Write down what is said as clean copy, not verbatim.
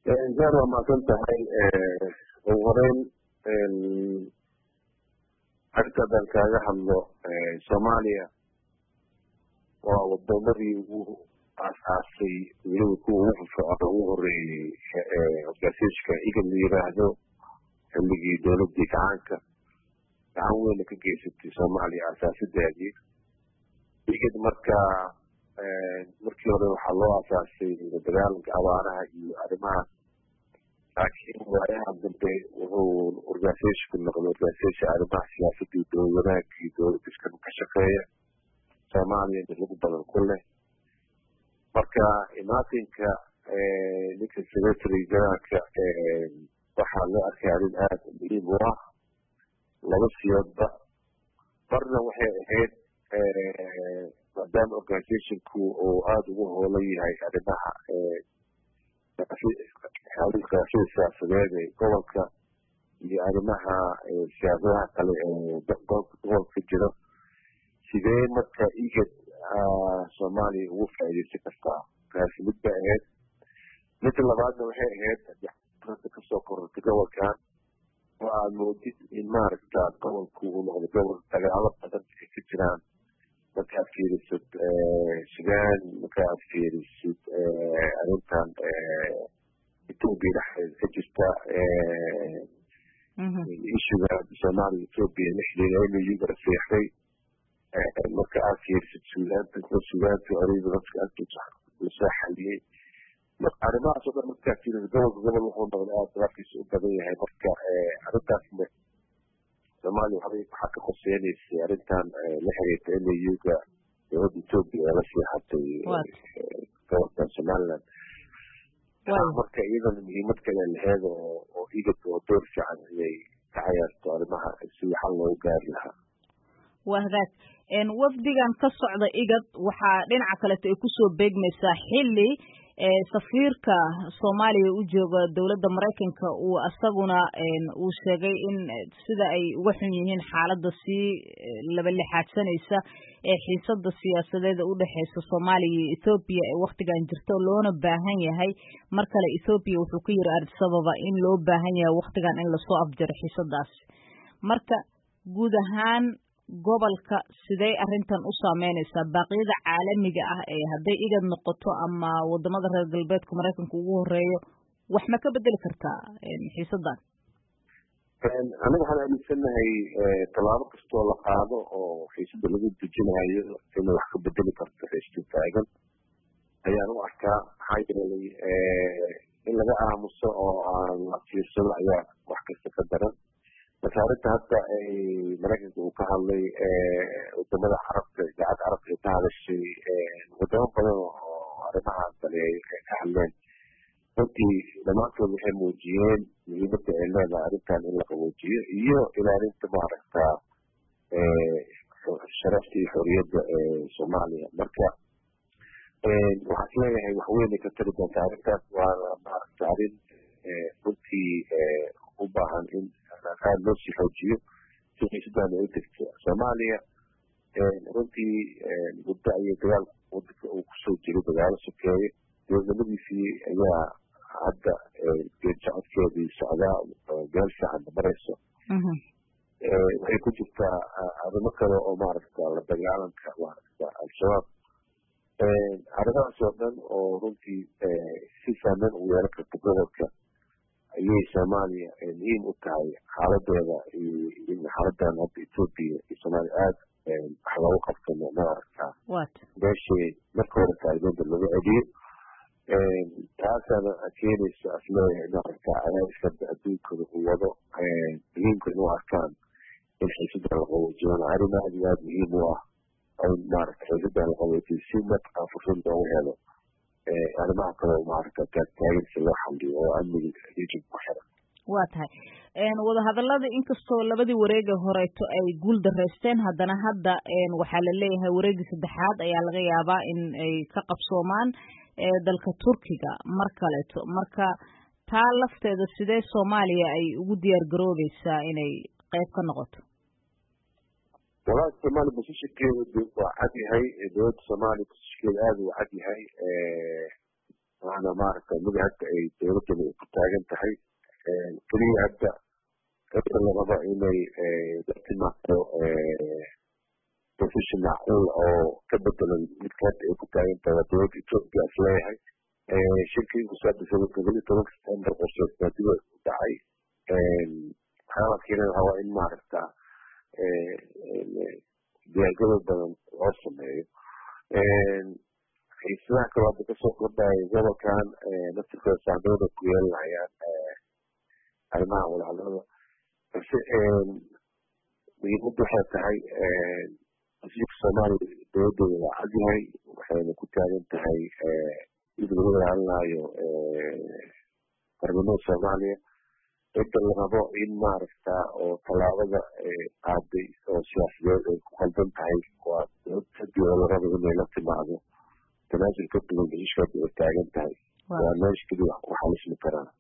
زار ما كنت هاي وغرين أكتب كذا حمله سوماليا والدولري أساسي يلوكو في أروه جاسيش كإيجن يراهدو اللي دولة ديك عنك تعاون لك جيسة سوماليا أساسي دادي إيجن markii hore waxaa loo asaasay dagaalanka abaaraha iyo arrimaha laakiin waayaha dambe wuxuu organisationku noqday organisation arrimaha siyaasadda iyo dowlad wanaagga iyo dowlad diskan ka shaqeeya soomaaliya mid lagu badan ku leh marka imaatinka ninka secretary generalka waxaa loo arkay arrin aada muhiim u ah laba siyoodba marna waxay ahayd maadaama organisationku uu aada ugu hoolan yahay arrimaha xaalada siyaasadeed ee gobolka iyo arrimaha siyaasadaha kale ee gobolka jiro sidee marka igad soomaaliya ugu faa'iidaysan kartaa taasi mid bay ahayd midda labaadna waxay ahayd kasoo korortay gobolkan oo aad moodid in maaragta gobolku uu noqdo gobol dagaalo badan ay ka jiraan markaad fiirisid sudan markaad fiirisid arrintan etoobiya dhexdeeda ka jirta issuga soomaaliya etoobiya dhexdeeda MOU raseexday marka aad fiirisid sudaanta orida dadka agtooda lasoo xaliyey arrimahaas oo dhan markaad fiirisid gobol wuxuu noqday aada dalkiisa u badan yahay marka arrintaasna soomaaliya waxaa ka qorseynaysay arrintan la xiriirta MOU-ga dowladda etoobiya ee la seexatay gobolka somaliland marka iyadana muhiimad kale laheed oo igad oo door fiican inay ka cayaarto arrimaha sidii xal loogu gaari lahaa waa hagaag wafdigan ka socda igad waxaa dhinaca kaleto ay kusoo beegmaysaa xilli safiirka soomaaliya u jooga dowladda maraykanka uu asaguna uu sheegay in sida ay uga xun yihiin xaaladda sii labalixaadsanaysa ee xiisada siyaasadeed u dhexeysa soomaaliya iyo ethoobiya ee waktigan jirto loona baahan yahay mar kale ethoobiya wuxuu ku yiri Addis Ababa in loo baahan yahay waktigan in lasoo afjaro xiisadaas marka guud ahaan gobolka sidee arrintan u saameynaysaa baaqyada caalamiga ah ee hadday igad noqoto ama wadamada reer galbeedka maraykanka ugu horeeyo wax ma ka bedeli kartaa xiisadan aniga waxaan aaminsanahay tallaabo kastoo la qaado oo xiisada lagu dejinayo inay wax ka bedeli karto xiisada taagan ayaan u arkaa maxaa yeelay in laga aamuso oo aan la fiirsado ayaa wax kasta ka daran marka arrinta hadda ay maraykanka uu ka hadlay wadamada carabta idaacadda carabta ay ka hadashay wadamo badan oo arrimahan kale ay ka hadleen runtii dhammaantood waxay muujiyeen muhiimadda ay leedahay arrintan in la qaboojiyo iyo ilaalinta maaragta sharafta iyo xorriyadda ee soomaaliya marka waxaan isleeyahay wax weyn ay ka tari doontaa arrintaas waana maaragta arrin runtii u baahan in aada loo sii xoojiyo si xiisadaan ay u tegto soomaaliya runtii muddo ayay dagaal wadanka uu kusoo jiray dagaalo sokeeye dowladnimadiisii ayaa hadda geedjacodkeedii socdaa meel fiican marayso waxay ku jirtaa arrimo kale oo maaragta la dagaalanka maaragta al-shabaab arrimahaas oo dhan oo runtii si saameyn u yeelan karta gobolka ayay soomaaliya muhiim u tahay xaaladeeda iyo xaaladan hadda etoobiya iyo soomaaliya aada wax loogu qabto maaragtaa meeshii marka hore faa'iidada lagu celiyo taasaana keenaysa asleeyahay maaragta cadaadiska adduunkada uu wado muhiimka inuu arkaan in xiisada la qaboojiyana arrin aada iyo aada muhiim u ah in maaragta xiisada la qaboojiyo si markaa fursad loogu helo arrimaha kale maaragta taagtaaginsi loo xaliyo oo amniga region ku xiran waa tahay wadahadalada inkastoo labadii wareega horeeto ay guul dareysteen haddana hadda waxaa la leeyahay wareegii saddexaad ayaa laga yaabaa in ay ka qabsoomaan dalka Turkiga mar kaleeto marka taa lafteeda sidee Soomaaliya ay ugu diyaar garoobeysaa inay qayb ka noqoto walaal Soomaaliya positionkeedu waa cad yahay dowladda Soomaaliya positionkeedu aad u cad yahay waana maaragta mid hadda ay dowladdan ku taagan tahay keliya hadda dadka la rabo inay la timaado position macquul oo ka bedelan midka hadda ay ku taagan tahay waa dowladda Ethiopia is leeyahay shirkii ku saabsan 17 September qorsheed baa dib u dhacay waxaa keenay waa in maaragta diyaargarow badan loo sameeyo xiisaha kale hadda kasoo kordhaya gobolkan naftirkooda saameynay ku yeelanayaan arrimaha walaalada balse muhiimadda waxay tahay wasiirka Soomaaliya dowladdeeda waa cadyahay waxayna ku taagan tahay in lagu ilaalinayo qarnimada Soomaaliya cidda la rabo in maaragta oo tallaabada qaaday oo siyaasadeed ay ku qaldan tahay waa dowladda oo la rabo inay la timaado tanaasul ka duwan heshiiska ay taagan tahay waa meesha keliya wax xalismi karaan